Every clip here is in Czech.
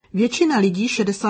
Většina lidí,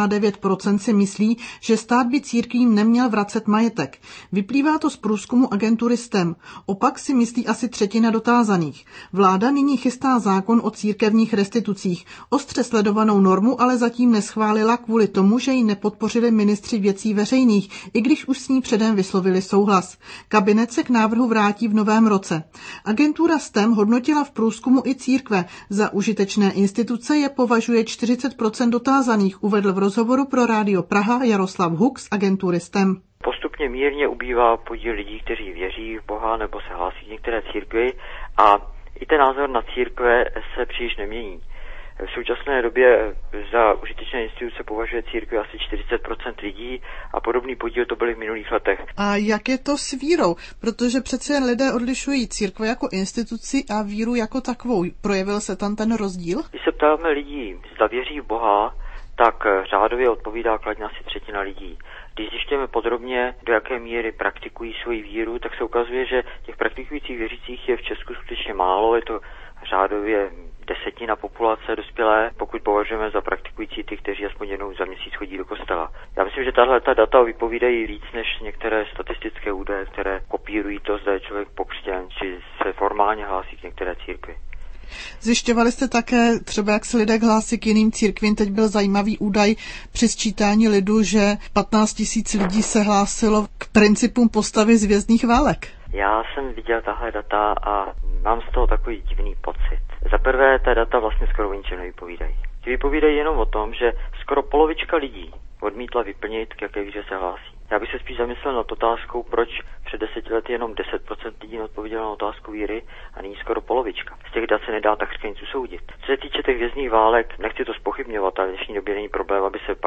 69%, si myslí, že stát by církvím neměl vracet majetek. Vyplývá to z průzkumu agentury STEM. Opak si myslí asi třetina dotázaných. Vláda nyní chystá zákon o církevních restitucích. Ostře sledovanou normu ale zatím neschválila kvůli tomu, že ji nepodpořili ministři věcí veřejných, i když už s ní předem vyslovili souhlas. Kabinet se k návrhu vrátí v novém roce. Agentura STEM hodnotila v průzkumu i církve. Za užitečné instituce je považuje 40% dotázaných, uvedl v rozhovoru pro Rádio Praha Jaroslav Huk z agentury STEM. Postupně mírně ubývá podíl lidí, kteří věří v Boha nebo se hlásí k některé církvi a i ten názor na církve se příliš nemění. V současné době za užitečné instituce považuje církvi asi 40% lidí a podobný podíl to byly v minulých letech. A jak je to s vírou? Protože přece jen lidé odlišují církve jako instituci a víru jako takovou. Projevil se tam ten rozdíl? Když se ptáme lidí, zda věří v Boha, tak řádově odpovídá kladně asi třetina lidí. Když zjišťujeme podrobně, do jaké míry praktikují svoji víru, tak se ukazuje, že těch praktikujících věřících je v Česku skutečně málo, je to řádově 10% populace dospělé, pokud považujeme za praktikující ty, kteří aspoň jednou za měsíc chodí do kostela. Já myslím, že tato data vypovídají víc než některé statistické údaje, které kopírují to, zda je člověk pokřtěn, či se formálně hlásí k některé církvi. Zjišťovali jste také třeba, jak se lidé hlásí k jiným církvím. Teď byl zajímavý údaj při sčítání lidu, že 15 000 lidí se hlásilo k principům postavy z hvězdných válek. Já jsem viděl tahle data a mám z toho takový divný pocit. Za prvé, ta data vlastně skoro o ničem nevypovídají. Ty vypovídají jenom o tom, že skoro polovička lidí odmítla vyplnit, k jaké víře se hlásí. Já bych se spíš zamyslel nad otázkou, proč před 10 lety jenom 10% lidí odpovědělo na otázku víry a nyní skoro polovička. Z těch dat se nedá takřka nic usoudit. Co se týče těch hvězdných válek, nechci to zpochybňovat, ale v dnešní době není problém, aby se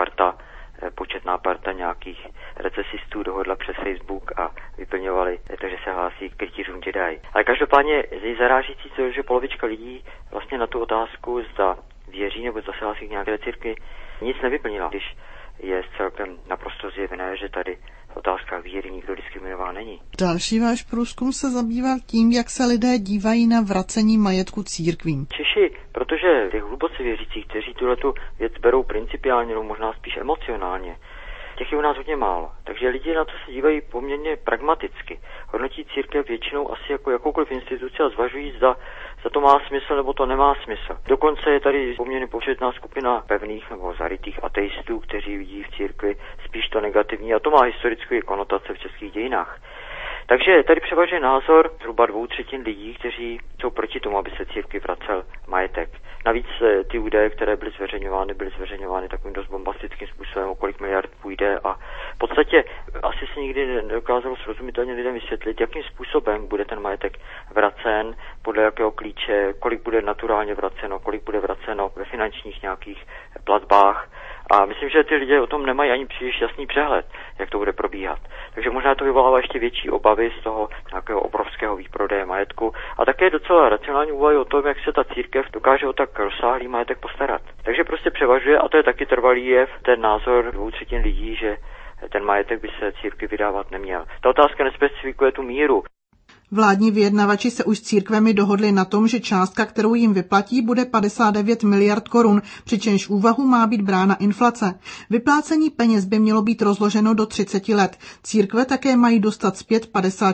početná parta nějakých recesistů dohodla přes Facebook a vyplňovali, takže se hlásí k rytířům Jedi. Ale každopádně je zarážící to, že polovička lidí vlastně na tu otázku, zda věří nebo zda se hlásí k nějaké církvi, nic nevyplnila, když je celkem naprosto zjevné, že tady v otázkách víry nikdo diskriminován není. Další váš průzkum se zabýval tím, jak se lidé dívají na vracení majetku církvím. Češi, protože těch hluboce věřících, kteří tuhletu věc berou principiálně nebo možná spíš emocionálně, těch je u nás hodně málo. Takže lidi na to se dívají poměrně pragmaticky. Hodnotí církev většinou asi jako jakoukoliv instituci a zvažují, zda to má smysl nebo to nemá smysl. Dokonce je tady poměrně početná skupina pevných nebo zarytých ateistů, kteří vidí v církvi spíš to negativní a to má historickou konotace v českých dějinách. Takže tady převažuje názor zhruba 2/3 lidí, kteří jsou proti tomu, aby se církvi vracel majetek. Navíc ty údaje, které byly zveřejňovány takovým dost bombastickým způsobem, o kolik miliard půjde a v podstatě asi se nikdy nedokázalo srozumitelně lidem vysvětlit, jakým způsobem bude ten majetek vracen, podle jakého klíče, kolik bude naturálně vraceno, kolik bude vraceno ve finančních nějakých platbách. A myslím, že ty lidé o tom nemají ani příliš jasný přehled, jak to bude probíhat. Takže možná to vyvolává ještě větší obavy z toho nějakého obrovského výprodeje majetku a také docela racionální úvahy o tom, jak se ta církev dokáže o tak rozsáhlý majetek postarat. Takže prostě převažuje, a to je taky trvalý jev, ten názor 2/3 lidí, že ten majetek by se církvi vydávat neměl. Ta otázka nespecifikuje tu míru. Vládní vyjednavači se už s církvemi dohodli na tom, že částka, kterou jim vyplatí, bude 59 miliard korun, přičemž úvahu má být brána inflace. Vyplácení peněz by mělo být rozloženo do 30 let. Církve také mají dostat zpět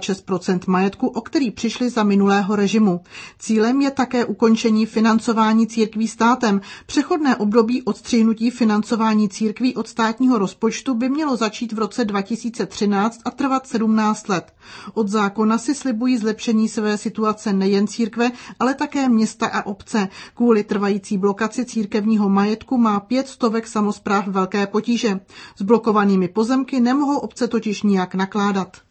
56% majetku, o který přišli za minulého režimu. Cílem je také ukončení financování církví státem. Přechodné období odstřihnutí financování církví od státního rozpočtu by mělo začít v roce 2013 a trvat 17 let. Od zákona si slibují zlepšení své situace nejen církve, ale také města a obce. Kvůli trvající blokaci církevního majetku má 500 samospráv velké potíže. S blokovanými pozemky nemohou obce totiž nijak nakládat.